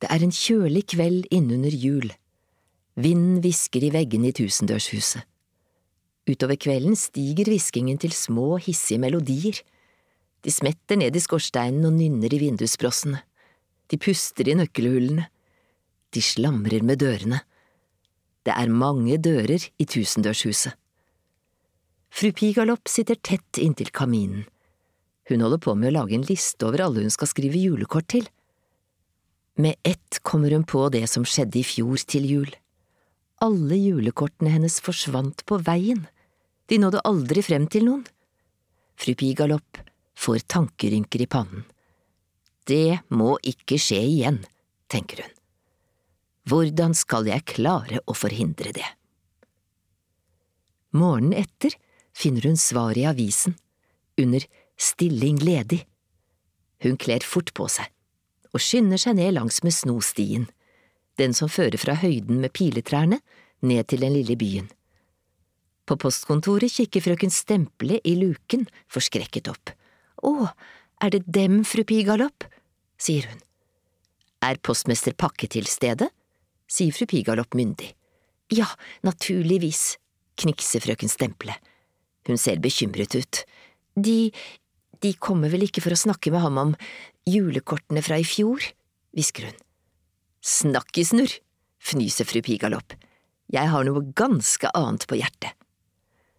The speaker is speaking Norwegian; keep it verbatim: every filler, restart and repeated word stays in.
Det er en kjølig kveld innunder jul. Vinden hvisker i veggene i tusendørshuset. Utover kvelden stiger hviskingen til små, hissige melodier. De smetter ned i skorsteinen og nynner i vindusbrossene. De puster i nøkkelhullene. De slamrer med dørene. Det er mange dører i tusendørshuset. Fru Pigalopp sitter tett inntil kaminen. Hun holder på med å lage en liste over alle hun skal skrive julekort til. Med ett kommer hun på det som skjedde i fjor til jul. Alle julekortene hennes forsvant på veien. De nådde aldri frem til noen. Fru Pigalopp får tankerynker i pannen. Det må ikke skje igjen, tenker hun. Hvordan skal jeg klare å forhindre det? Morgenen etter finner hun svar i avisen, under stilling ledig. Hun kler fort på seg, og skynder seg ned langs med snostien, den som fører fra høyden med piletrærne ned til den lille byen. På postkontoret kikker frøken Stemple i luken forskrekket opp. Å, er det dem, fru Pigalopp? Sier hun. Er postmester Pakke til stede? Sier fru Pigalopp myndig. Ja, naturligvis, knikser frøken Stemple. Hun ser bekymret ut. De, de kommer vel ikke for å snakke med ham om julekortene fra i fjor, hvisker hun. Snakkisnurr, fnyser fru Pigalopp. Jeg har noe ganske annet på hjertet.